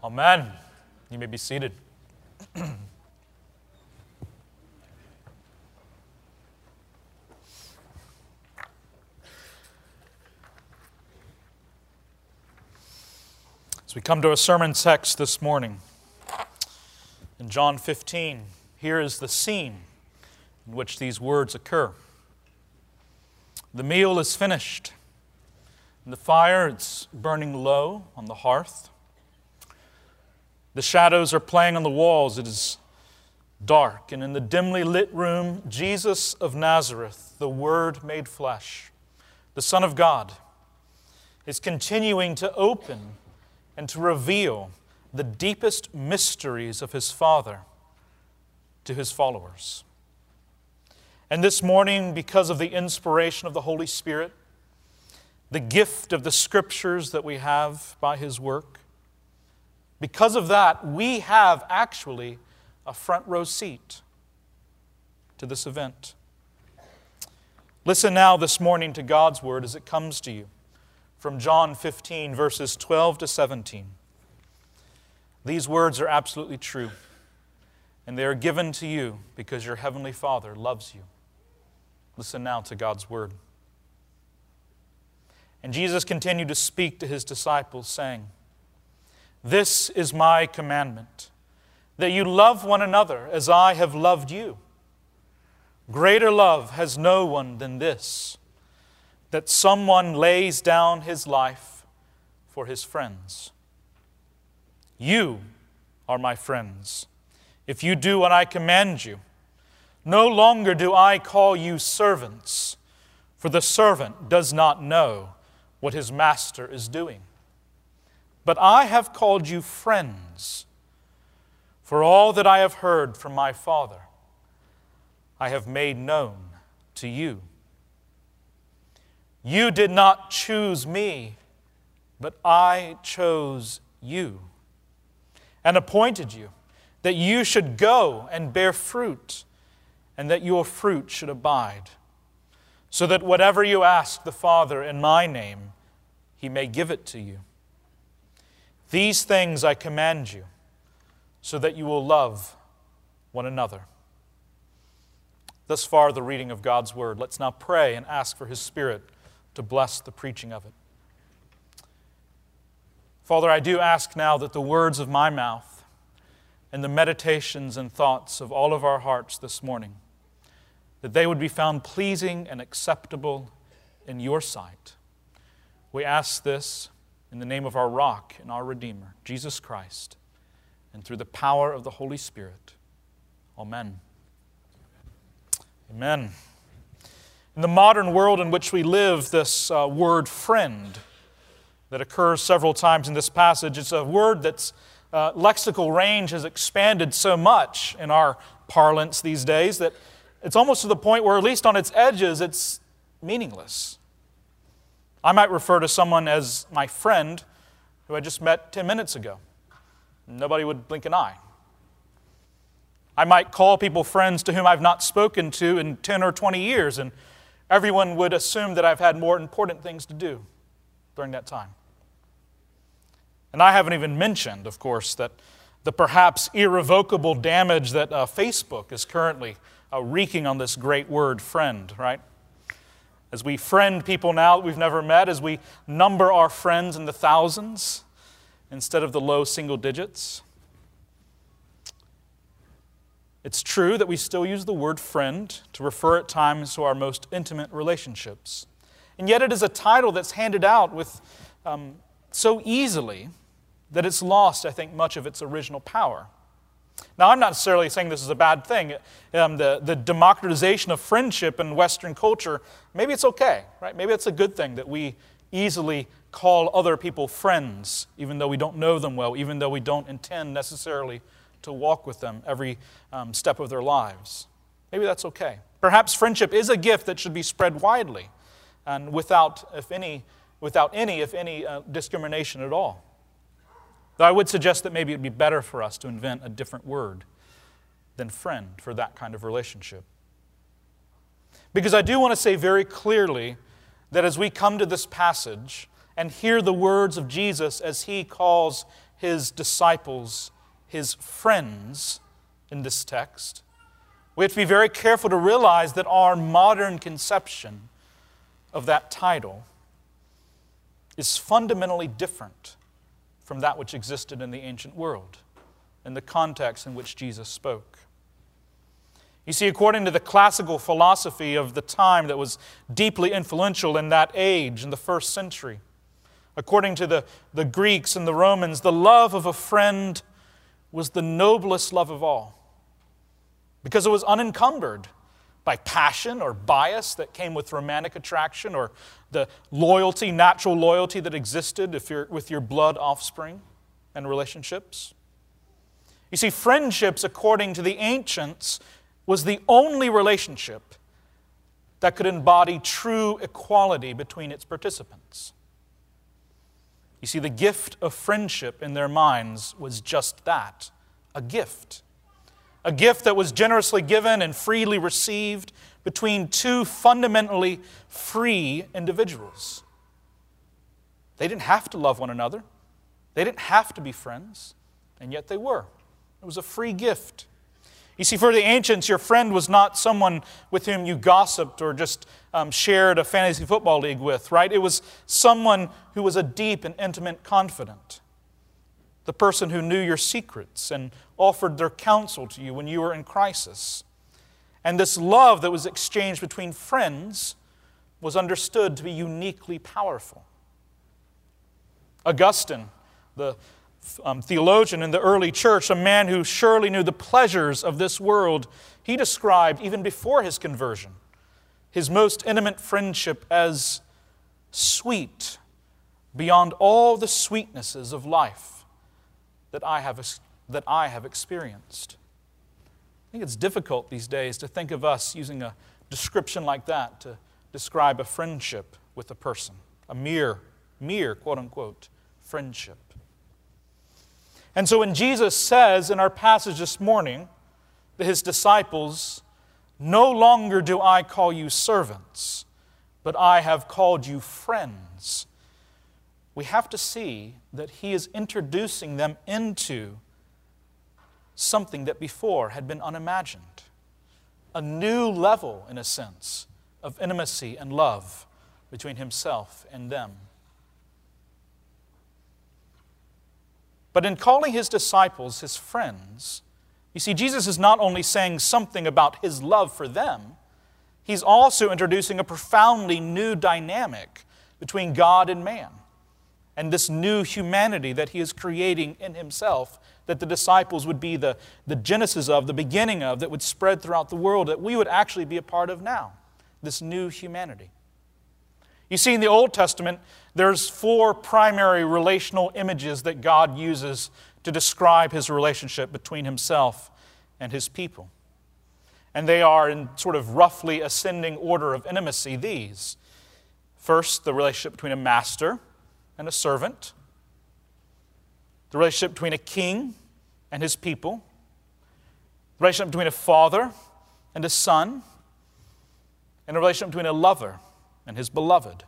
Amen. You may be seated. As we come to a sermon text this morning, in John 15, here is the scene in which these words occur. The meal is finished, and the fire is burning low on the hearth. The shadows are playing on the walls. It is dark, and in the dimly lit room, Jesus of Nazareth, the Word made flesh, the Son of God, is continuing to open and to reveal the deepest mysteries of His Father to His followers. And this morning, because of the inspiration of the Holy Spirit, the gift of the Scriptures that we have by His work, because of that, we have actually a front row seat to this event. Listen now this morning to God's Word as it comes to you from John 15, verses 12 to 17. These words are absolutely true, and they are given to you because your Heavenly Father loves you. Listen now to God's Word. And Jesus continued to speak to His disciples, saying, "This is my commandment, that you love one another as I have loved you. Greater love has no one than this, that someone lays down his life for his friends. You are my friends, if you do what I command you. No longer do I call you servants, for the servant does not know what his master is doing. But I have called you friends, for all that I have heard from my Father, I have made known to you. You did not choose me, but I chose you and appointed you that you should go and bear fruit, and that your fruit should abide, so that whatever you ask the Father in my name, He may give it to you. These things I command you, so that you will love one another." Thus far, the reading of God's Word. Let's now pray and ask for His Spirit to bless the preaching of it. Father, I do ask now that the words of my mouth and the meditations and thoughts of all of our hearts this morning, that they would be found pleasing and acceptable in your sight. We ask this in the name of our rock and our Redeemer, Jesus Christ, and through the power of the Holy Spirit. Amen. Amen. In the modern world in which we live, this word friend that occurs several times in this passage, it's a word that's lexical range has expanded so much in our parlance these days that it's almost to the point where, at least on its edges, it's meaningless. I might refer to someone as my friend who I just met 10 minutes ago. Nobody would blink an eye. I might call people friends to whom I've not spoken to in 10 or 20 years, and everyone would assume that I've had more important things to do during that time. And I haven't even mentioned, of course, that the perhaps irrevocable damage that Facebook is currently wreaking on this great word, friend, right? As we friend people now that we've never met, as we number our friends in the thousands instead of the low single digits. It's true that we still use the word friend to refer at times to our most intimate relationships. And yet it is a title that's handed out with so easily that it's lost, I think, much of its original power. Now, I'm not necessarily saying this is a bad thing. The democratization of friendship in Western culture, maybe it's okay, right? Maybe it's a good thing that we easily call other people friends, even though we don't know them well, even though we don't intend necessarily to walk with them every step of their lives. Maybe that's okay. Perhaps friendship is a gift that should be spread widely and without any discrimination at all. Though I would suggest that maybe it would be better for us to invent a different word than friend for that kind of relationship. Because I do want to say very clearly that as we come to this passage, and hear the words of Jesus as he calls his disciples his friends in this text, we have to be very careful to realize that our modern conception of that title is fundamentally different from that which existed in the ancient world, in the context in which Jesus spoke. You see, according to the classical philosophy of the time that was deeply influential in that age, in the first century, according to the Greeks and the Romans, the love of a friend was the noblest love of all, because it was unencumbered by passion or bias that came with romantic attraction, or the loyalty, natural loyalty that existed with your blood offspring and relationships. You see, friendships, according to the ancients, was the only relationship that could embody true equality between its participants. You see, the gift of friendship in their minds was just that, a gift. A gift that was generously given and freely received between two fundamentally free individuals. They didn't have to love one another. They didn't have to be friends, and yet they were. It was a free gift. You see, for the ancients, your friend was not someone with whom you gossiped or just shared a fantasy football league with, right? It was someone who was a deep and intimate confidant. The person who knew your secrets and offered their counsel to you when you were in crisis. And this love that was exchanged between friends was understood to be uniquely powerful. Augustine, the theologian in the early church, a man who surely knew the pleasures of this world, he described, even before his conversion, his most intimate friendship as sweet beyond all the sweetnesses of life that I have experienced. I think it's difficult these days to think of us using a description like that to describe a friendship with a person, a mere quote-unquote friendship. And so when Jesus says in our passage this morning to his disciples, "No longer do I call you servants, but I have called you friends," we have to see that he is introducing them into something that before had been unimagined. A new level, in a sense, of intimacy and love between himself and them. But in calling his disciples his friends, you see, Jesus is not only saying something about his love for them, he's also introducing a profoundly new dynamic between God and man, and this new humanity that he is creating in himself, that the disciples would be the genesis of, the beginning of, that would spread throughout the world, that we would actually be a part of now, this new humanity. You see, in the Old Testament, there's 4 primary relational images that God uses to describe his relationship between himself and his people. And they are in sort of roughly ascending order of intimacy these. First, the relationship between a master and a servant. The relationship between a king and his people. The relationship between a father and a son. And a relationship between a lover and his beloved.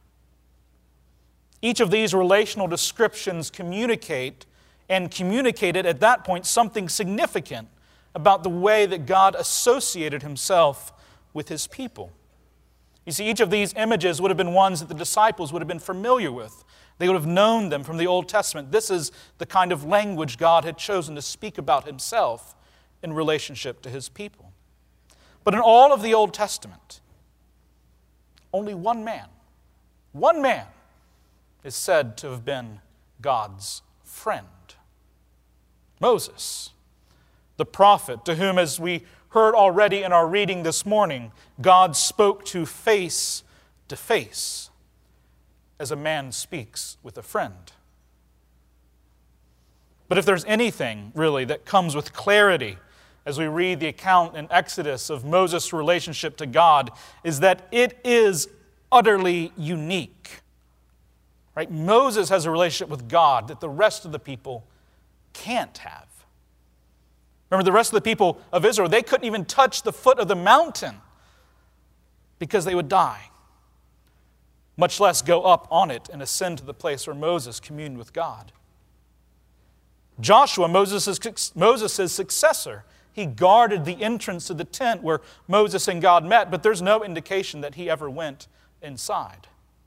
Each of these relational descriptions communicated at that point something significant about the way that God associated himself with his people. You see, each of these images would have been ones that the disciples would have been familiar with. They would have known them from the Old Testament. This is the kind of language God had chosen to speak about himself in relationship to his people. But in all of the Old Testament, only one man is said to have been God's friend. Moses, the prophet, to whom, as we heard already in our reading this morning, God spoke to face, as a man speaks with a friend. But if there's anything, really, that comes with clarity as we read the account in Exodus of Moses' relationship to God, is that it is utterly unique. Right? Moses has a relationship with God that the rest of the people can't have. Remember, the rest of the people of Israel, they couldn't even touch the foot of the mountain because they would die. much less go up on it and ascend to the place where Moses communed with God. Joshua, Moses' successor, he guarded the entrance to the tent where Moses and God met, but there's no indication that he ever went inside.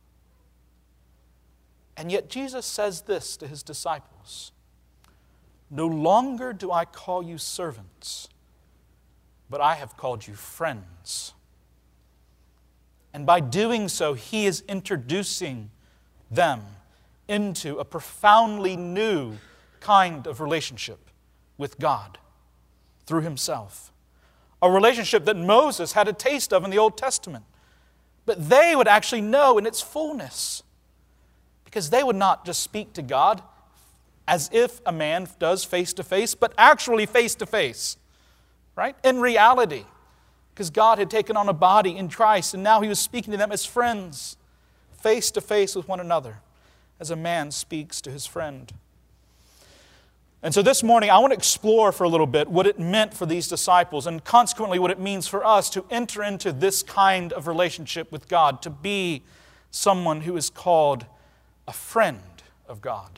And yet Jesus says this to his disciples: "No longer do I call you servants, but I have called you friends." And by doing so, he is introducing them into a profoundly new kind of relationship with God through himself. A relationship that Moses had a taste of in the Old Testament, but they would actually know in its fullness, because they would not just speak to God as if a man does face to face, but actually face to face, right? In reality, because God had taken on a body in Christ, and now he was speaking to them as friends, face to face with one another, as a man speaks to his friend. And so this morning, I want to explore for a little bit what it meant for these disciples, and consequently what it means for us to enter into this kind of relationship with God, to be someone who is called a friend of God.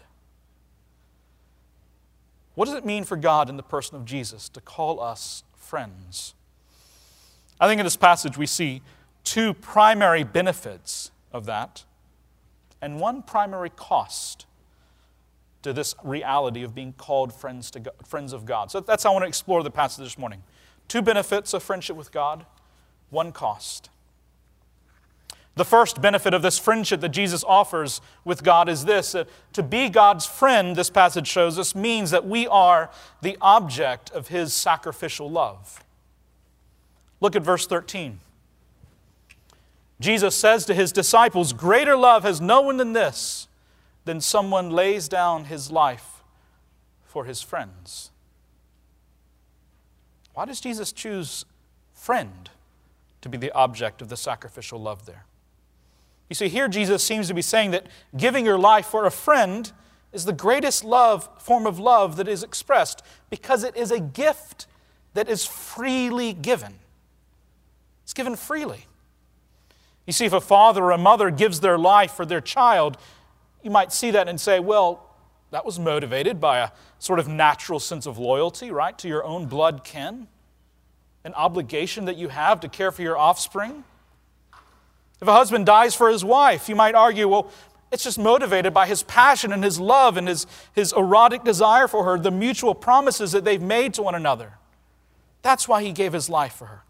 What does it mean for God in the person of Jesus to call us friends? I think in this passage we see two primary benefits of that and one primary cost to this reality of being called friends of God. So that's how I want to explore the passage this morning. Two benefits of friendship with God, one cost. The first benefit of this friendship that Jesus offers with God is this: to be God's friend, this passage shows us, means that we are the object of his sacrificial love. Look at verse 13. Jesus says to his disciples, "Greater love has no one than this, than someone lays down his life for his friends." Why does Jesus choose friend to be the object of the sacrificial love there? You see, here Jesus seems to be saying that giving your life for a friend is the greatest form of love that is expressed, because it is a gift that is freely given. It's given freely. You see, if a father or a mother gives their life for their child, you might see that and say, well, that was motivated by a sort of natural sense of loyalty, right, to your own blood kin, an obligation that you have to care for your offspring. If a husband dies for his wife, you might argue, well, it's just motivated by his passion and his love and his erotic desire for her, the mutual promises that they've made to one another. That's why he gave his life for her.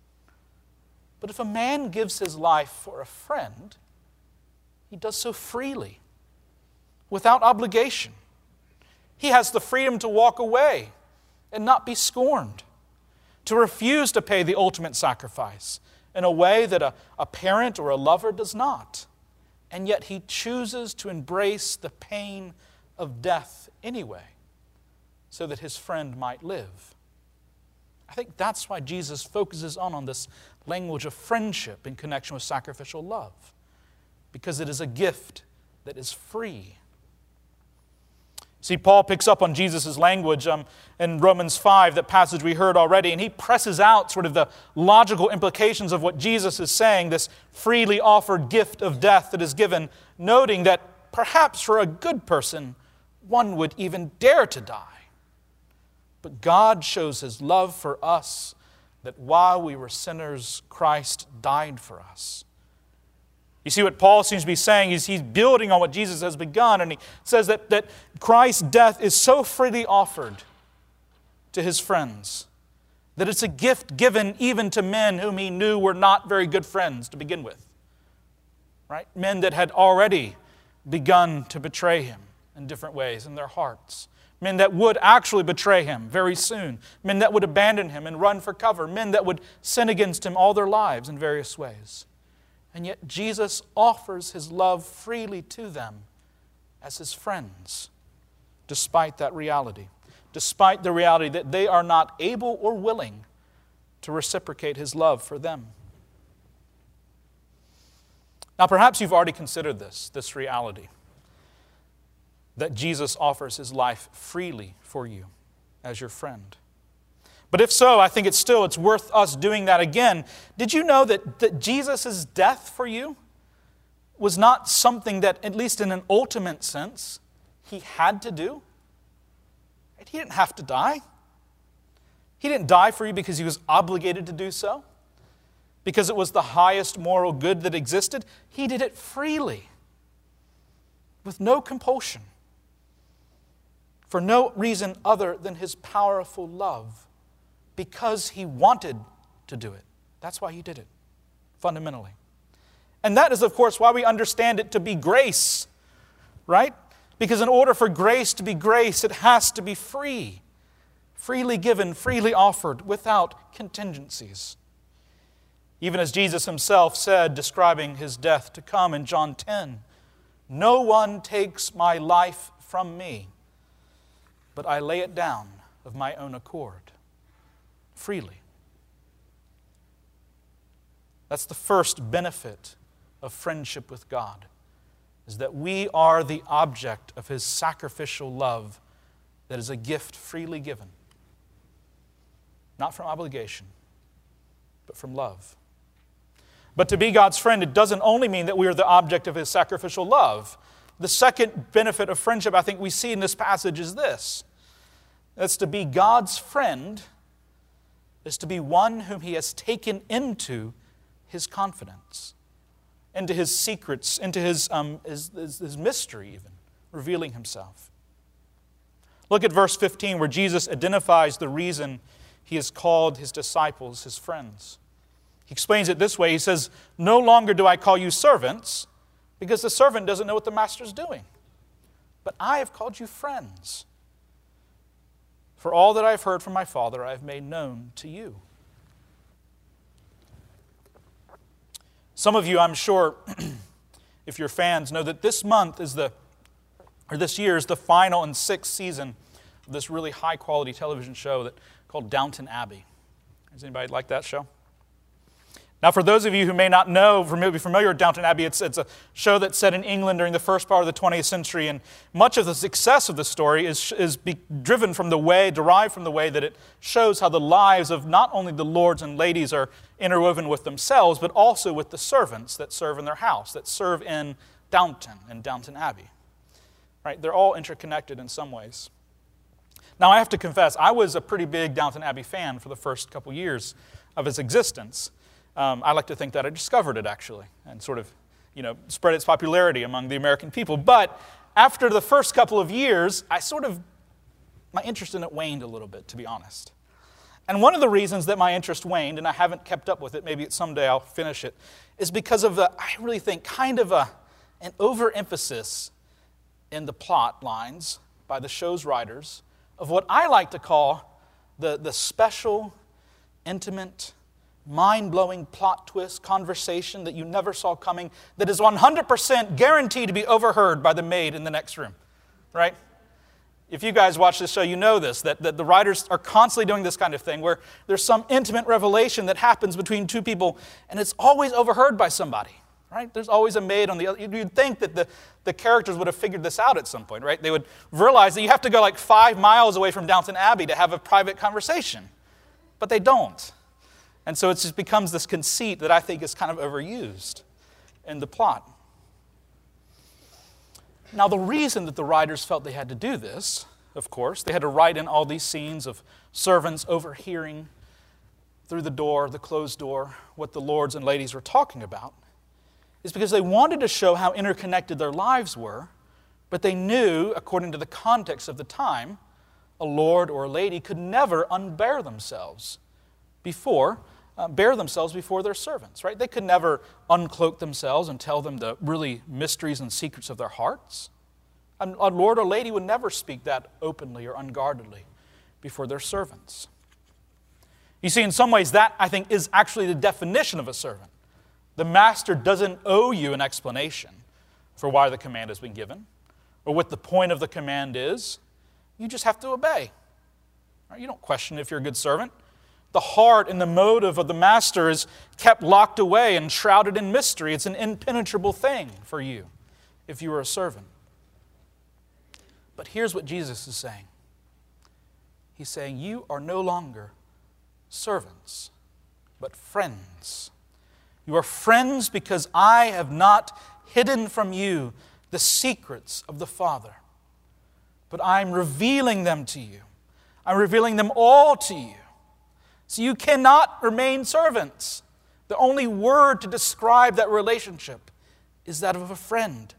But if a man gives his life for a friend, he does so freely, without obligation. He has the freedom to walk away and not be scorned, to refuse to pay the ultimate sacrifice in a way that a parent or a lover does not. And yet he chooses to embrace the pain of death anyway, so that his friend might live. I think that's why Jesus focuses on this language of friendship in connection with sacrificial love, because it is a gift that is free. See, Paul picks up on Jesus' language in Romans 5, that passage we heard already, and he presses out sort of the logical implications of what Jesus is saying, this freely offered gift of death that is given, noting that perhaps for a good person, one would even dare to die. But God shows his love for us, that while we were sinners, Christ died for us. You see, what Paul seems to be saying is he's building on what Jesus has begun, and he says that Christ's death is so freely offered to his friends that it's a gift given even to men whom he knew were not very good friends to begin with. Right? Men that had already begun to betray him in different ways in their hearts. Men that would actually betray him very soon. Men that would abandon him and run for cover. Men that would sin against him all their lives in various ways. And yet Jesus offers his love freely to them as his friends, despite that reality. Despite the reality that they are not able or willing to reciprocate his love for them. Now perhaps you've already considered this reality, that Jesus offers his life freely for you as your friend. But if so, I think it's worth us doing that again. Did you know that Jesus' death for you was not something that, at least in an ultimate sense, he had to do. He didn't have to die. He didn't die for you because he was obligated to do so, because it was the highest moral good that existed. He did it freely, with no compulsion, for no reason other than his powerful love, because he wanted to do it. That's why he did it, fundamentally. And that is, of course, why we understand it to be grace, right? Because in order for grace to be grace, it has to be free, freely given, freely offered, without contingencies. Even as Jesus himself said, describing his death to come in John 10, "No one takes my life from me, but I lay it down of my own accord," freely. That's the first benefit of friendship with God, is that we are the object of his sacrificial love that is a gift freely given. Not from obligation, but from love. But to be God's friend, it doesn't only mean that we are the object of his sacrificial love. The second benefit of friendship I think we see in this passage is this. That's to be God's friend is to be one whom he has taken into his confidence, into his secrets, into his mystery even, revealing himself. Look at verse 15 where Jesus identifies the reason he has called his disciples his friends. He explains it this way. He says, "No longer do I call you servants, because the servant doesn't know what the master's doing. But I have called you friends. For all that I have heard from my Father, I have made known to you." Some of you, I'm sure, if you're fans, know that this year is the final and sixth season of this really high-quality television show called Downton Abbey. Does anybody like that show? Now, for those of you who may not know, be familiar with Downton Abbey, it's a show that's set in England during the first part of the 20th century, and much of the success of the story is derived from the way that it shows how the lives of not only the lords and ladies are interwoven with themselves, but also with the servants that serve in their house, that serve in Downton and Downton Abbey. Right? They're all interconnected in some ways. Now, I have to confess, I was a pretty big Downton Abbey fan for the first couple years of its existence. I like to think that I discovered it, actually, and sort of, spread its popularity among the American people. But after the first couple of years, my interest in it waned a little bit, to be honest. And one of the reasons that my interest waned, and I haven't kept up with it, maybe someday I'll finish it, is because of I really think, kind of an overemphasis in the plot lines by the show's writers of what I like to call the special, intimate, mind-blowing plot twist conversation that you never saw coming, that is 100% guaranteed to be overheard by the maid in the next room, right? If you guys watch this show, you know this, that the writers are constantly doing this kind of thing where there's some intimate revelation that happens between two people, and it's always overheard by somebody, right? There's always a maid on the other. You'd think that the characters would have figured this out at some point, right? They would realize that you have to go like 5 miles away from Downton Abbey to have a private conversation, but they don't. And so it just becomes this conceit that I think is kind of overused in the plot. Now, the reason that the writers felt they had to do this, of course, they had to write in all these scenes of servants overhearing through the door, the closed door, what the lords and ladies were talking about, is because they wanted to show how interconnected their lives were, but they knew, according to the context of the time, a lord or a lady could never bear themselves before their servants, right? They could never uncloak themselves and tell them the really mysteries and secrets of their hearts. A lord or lady would never speak that openly or unguardedly before their servants. You see, in some ways, that, I think, is actually the definition of a servant. The master doesn't owe you an explanation for why the command has been given or what the point of the command is. You just have to obey. Right? You don't question if you're a good servant. The heart and the motive of the master is kept locked away and shrouded in mystery. It's an impenetrable thing for you if you are a servant. But here's what Jesus is saying. He's saying, you are no longer servants, but friends. You are friends because I have not hidden from you the secrets of the Father, but I'm revealing them to you. I'm revealing them all to you. So you cannot remain servants. The only word to describe that relationship is that of a friend.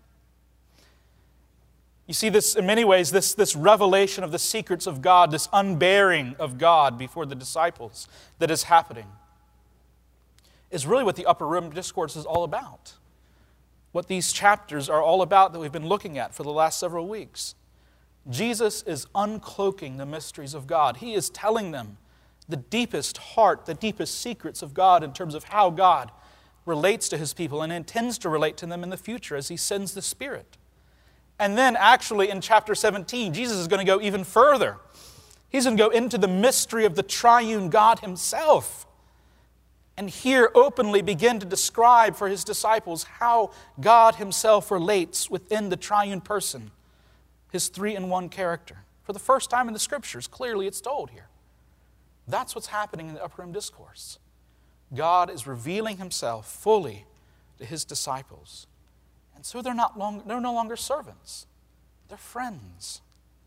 You see this in many ways, this revelation of the secrets of God, this unbearing of God before the disciples that is happening, is really what the Upper Room Discourse is all about. What these chapters are all about that we've been looking at for the last several weeks. Jesus is uncloaking the mysteries of God. He is telling them the deepest heart, the deepest secrets of God in terms of how God relates to His people and intends to relate to them in the future as He sends the Spirit. And then actually in chapter 17, Jesus is going to go even further. He's going to go into the mystery of the triune God Himself. And here openly begin to describe for His disciples how God Himself relates within the triune person, His three-in-one character. For the first time in the Scriptures, clearly it's told here. That's what's happening in the Upper Room Discourse. God is revealing Himself fully to His disciples. And so they're no longer servants. They're friends.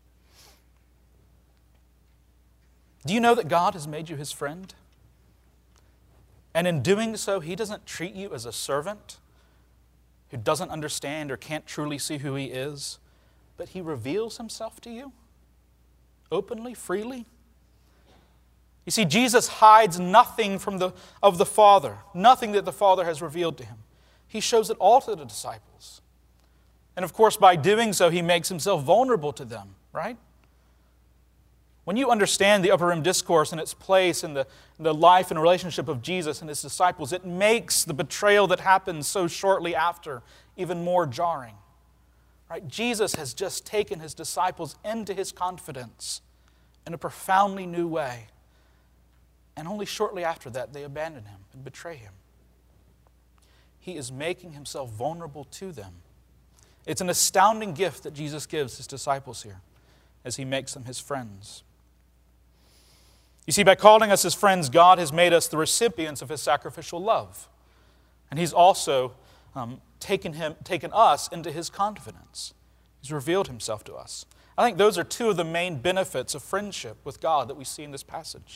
Do you know that God has made you His friend? And in doing so, He doesn't treat you as a servant who doesn't understand or can't truly see who He is, but He reveals Himself to you openly, freely. You see, Jesus hides nothing of the Father, nothing that the Father has revealed to Him. He shows it all to the disciples. And of course, by doing so, He makes Himself vulnerable to them, right? When you understand the Upper Room Discourse and its place in the life and relationship of Jesus and His disciples, it makes the betrayal that happens so shortly after even more jarring. Right? Jesus has just taken His disciples into His confidence in a profoundly new way. And only shortly after that, they abandon Him and betray Him. He is making Himself vulnerable to them. It's an astounding gift that Jesus gives His disciples here as He makes them His friends. You see, by calling us His friends, God has made us the recipients of His sacrificial love. And He's also taken us into His confidence. He's revealed Himself to us. I think those are two of the main benefits of friendship with God that we see in this passage.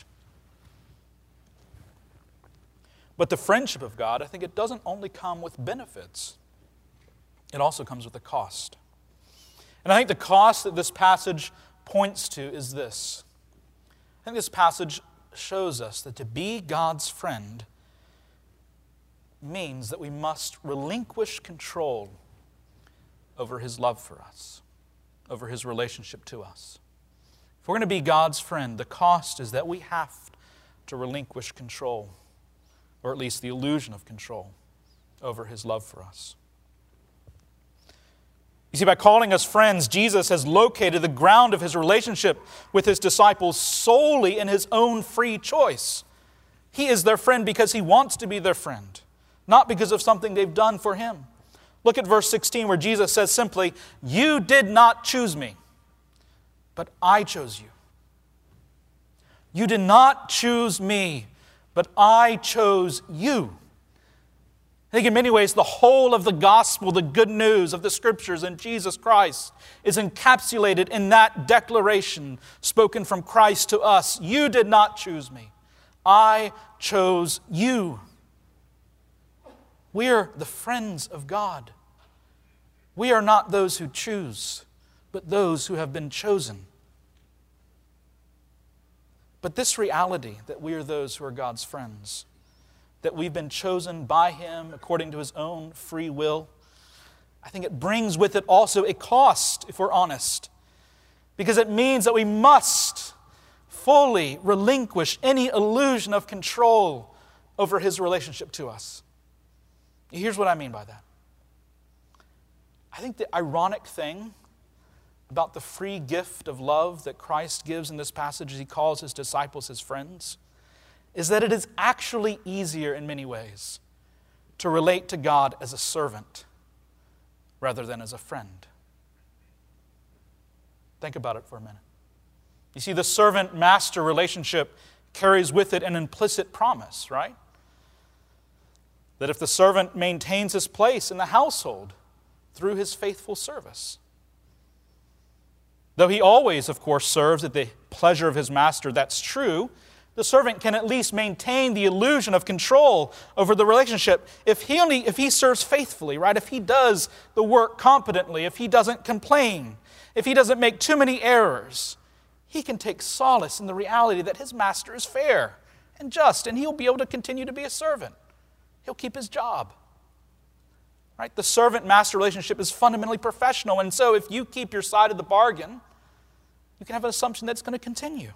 But the friendship of God, I think it doesn't only come with benefits. It also comes with a cost. And I think the cost that this passage points to is this. I think this passage shows us that to be God's friend means that we must relinquish control over His love for us, over His relationship to us. If we're going to be God's friend, the cost is that we have to relinquish control, or at least the illusion of control, over His love for us. You see, by calling us friends, Jesus has located the ground of His relationship with His disciples solely in His own free choice. He is their friend because He wants to be their friend, not because of something they've done for Him. Look at verse 16 where Jesus says simply, "You did not choose me, but I chose you." You did not choose me, but I chose you. I think in many ways the whole of the gospel, the good news of the Scriptures in Jesus Christ is encapsulated in that declaration spoken from Christ to us. You did not choose me. I chose you. We are the friends of God. We are not those who choose, but those who have been chosen. But this reality that we are those who are God's friends, that we've been chosen by Him according to His own free will, I think it brings with it also a cost, if we're honest, because it means that we must fully relinquish any illusion of control over His relationship to us. Here's what I mean by that. I think the ironic thing about the free gift of love that Christ gives in this passage as He calls His disciples His friends is that it is actually easier in many ways to relate to God as a servant rather than as a friend. Think about it for a minute. You see, the servant-master relationship carries with it an implicit promise, right? That if the servant maintains his place in the household, through his faithful service. Though he always, of course, serves at the pleasure of his master, that's true, the servant can at least maintain the illusion of control over the relationship if he serves faithfully, right? If he does the work competently, if he doesn't complain, if he doesn't make too many errors, he can take solace in the reality that his master is fair and just, and he'll be able to continue to be a servant. He'll keep his job. Right? The servant-master relationship is fundamentally professional, and so if you keep your side of the bargain, you can have an assumption that it's going to continue.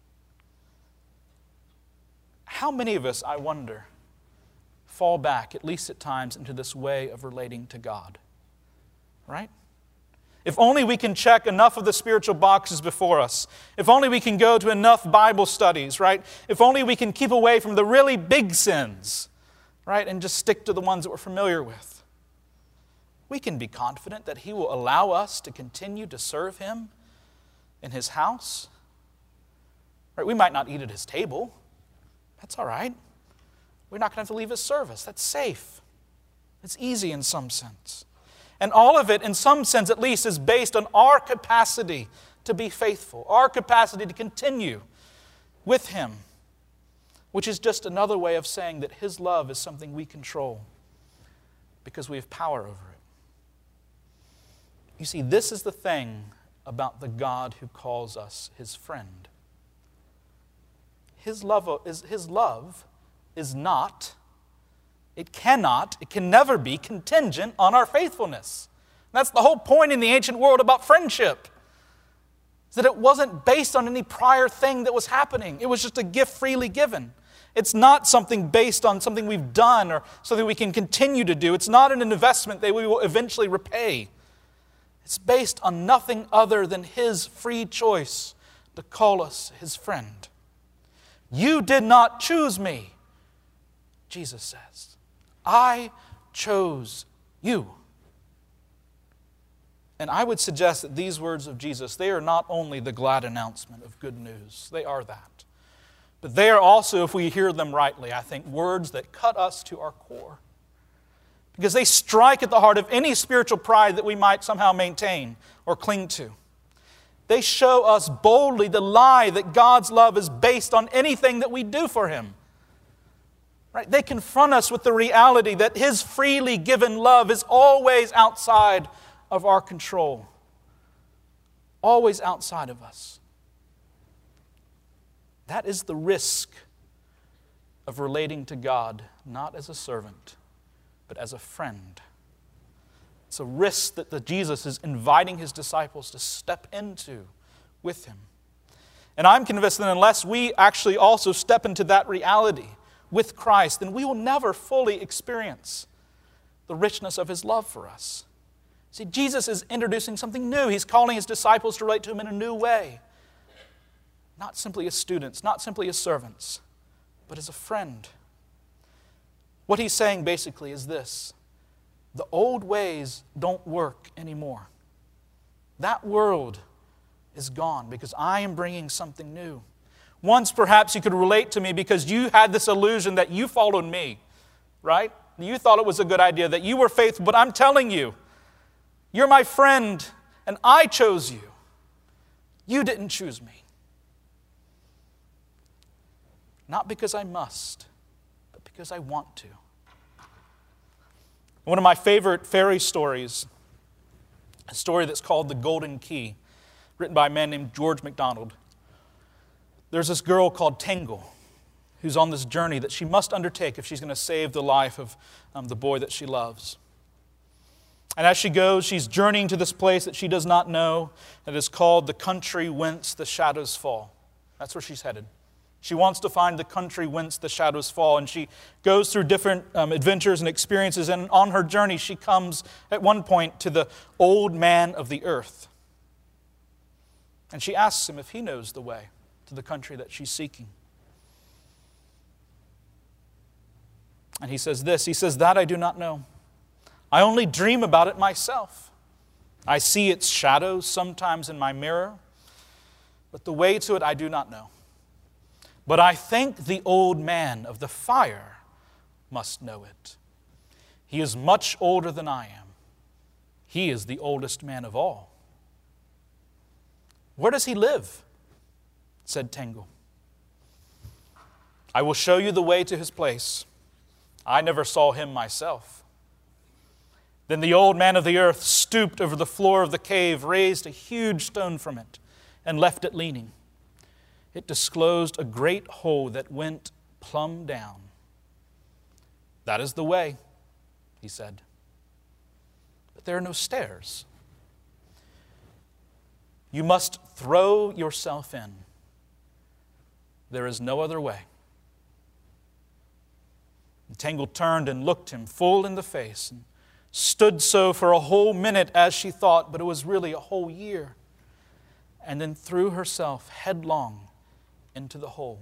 How many of us, I wonder, fall back, at least at times, into this way of relating to God? Right? If only we can check enough of the spiritual boxes before us. If only we can go to enough Bible studies, right? If only we can keep away from the really big sins, right? And just stick to the ones that we're familiar with. We can be confident that He will allow us to continue to serve Him in His house. Right? We might not eat at His table. That's all right. We're not going to have to leave His service. That's safe. It's easy in some sense. And all of it, in some sense at least, is based on our capacity to be faithful, our capacity to continue with Him, which is just another way of saying that His love is something we control because we have power over it. You see, this is the thing about the God who calls us His friend. His love is not, it can never be contingent on our faithfulness. That's the whole point in the ancient world about friendship, is that it wasn't based on any prior thing that was happening. It was just a gift freely given. It's not something based on something we've done or something we can continue to do. It's not an investment that we will eventually repay. It's based on nothing other than His free choice to call us His friend. You did not choose me, Jesus says. I chose you. And I would suggest that these words of Jesus, they are not only the glad announcement of good news. They are that. But they are also, if we hear them rightly, I think, words that cut us to our core. Because they strike at the heart of any spiritual pride that we might somehow maintain or cling to. They show us boldly the lie that God's love is based on anything that we do for Him. Right? They confront us with the reality that His freely given love is always outside of our control. Always outside of us. That is the risk of relating to God, not as a servant, but as a friend. It's a risk that Jesus is inviting His disciples to step into with Him. And I'm convinced that unless we actually also step into that reality with Christ, then we will never fully experience the richness of His love for us. See, Jesus is introducing something new. He's calling His disciples to relate to Him in a new way. Not simply as students, not simply as servants, but as a friend. What He's saying basically is this: the old ways don't work anymore. That world is gone because I am bringing something new. Once perhaps you could relate to me because you had this illusion that you followed me, right? You thought it was a good idea, that you were faithful, but I'm telling you, you're my friend and I chose you. You didn't choose me. Not because I must, but because I want to. One of my favorite fairy stories, a story that's called The Golden Key, written by a man named George MacDonald. There's this girl called Tangle who's on this journey that she must undertake if she's going to save the life of the boy that she loves. And as she goes, she's journeying to this place that she does not know that is called the country whence the shadows fall. That's where she's headed. She wants to find the country whence the shadows fall, and she goes through different adventures and experiences, and on her journey she comes at one point to the old man of the earth. And she asks him if he knows the way to the country that she's seeking. And he says this, he says, "That I do not know. I only dream about it myself. I see its shadows sometimes in my mirror, but the way to it I do not know. But I think the old man of the fire must know it. He is much older than I am, He is the oldest man of all. Where does he live? Said Tangle. I will show you the way to his place. I never saw him myself. Then the old man of the earth stooped over the floor of the cave, raised a huge stone from it, and left it leaning. It disclosed a great hole that went plumb down. That is the way, he said. But there are no stairs. You must throw yourself in. There is no other way. And Tangle turned and looked him full in the face and stood so for a whole minute as she thought, but it was really a whole year, and then threw herself headlong into the hole.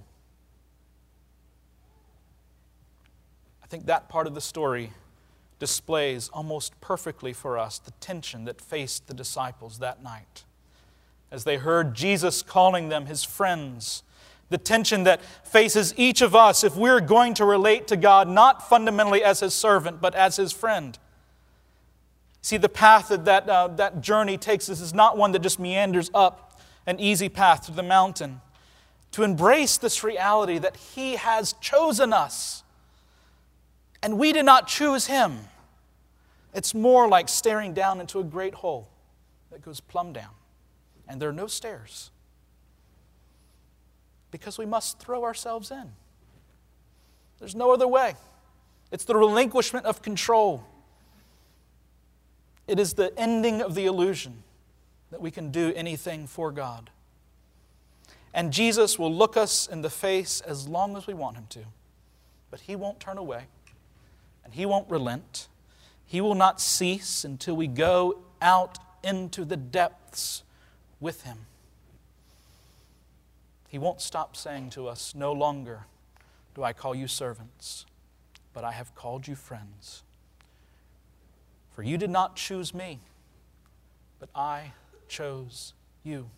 I think that part of the story displays almost perfectly for us the tension that faced the disciples that night as they heard Jesus calling them his friends. The tension that faces each of us if we're going to relate to God not fundamentally as his servant, but as his friend. See, the path that journey takes us is not one that just meanders up an easy path to the mountain. To embrace this reality that he has chosen us and we did not choose him. It's more like staring down into a great hole that goes plumb down. And there are no stairs. Because we must throw ourselves in. There's no other way. It's the relinquishment of control. It is the ending of the illusion that we can do anything for God. And Jesus will look us in the face as long as we want him to. But he won't turn away. And he won't relent. He will not cease until we go out into the depths with him. He won't stop saying to us, no longer do I call you servants, but I have called you friends. For you did not choose me, but I chose you.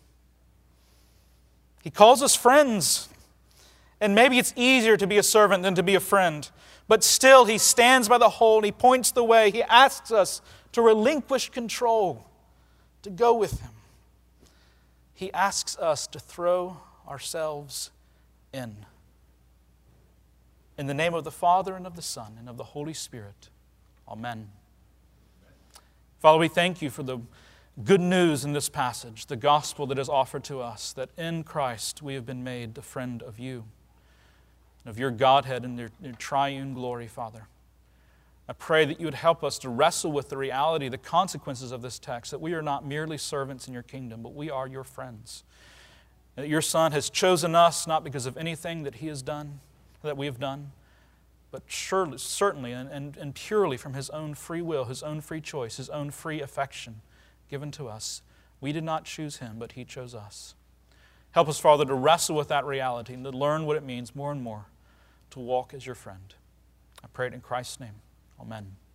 He calls us friends. And maybe it's easier to be a servant than to be a friend. But still, he stands by the hole. He points the way. He asks us to relinquish control, to go with him. He asks us to throw ourselves in. In the name of the Father, and of the Son, and of the Holy Spirit. Amen. Father, we thank you for the good news in this passage, the gospel that is offered to us, that in Christ we have been made the friend of you, of your Godhead and your triune glory, Father. I pray that you would help us to wrestle with the reality, the consequences of this text, that we are not merely servants in your kingdom, but we are your friends. That your Son has chosen us not because of anything that he has done, that we have done, but certainly and purely from his own free will, his own free choice, his own free affection given to us. We did not choose him, but he chose us. Help us, Father, to wrestle with that reality and to learn what it means more and more to walk as your friend. I pray it in Christ's name. Amen.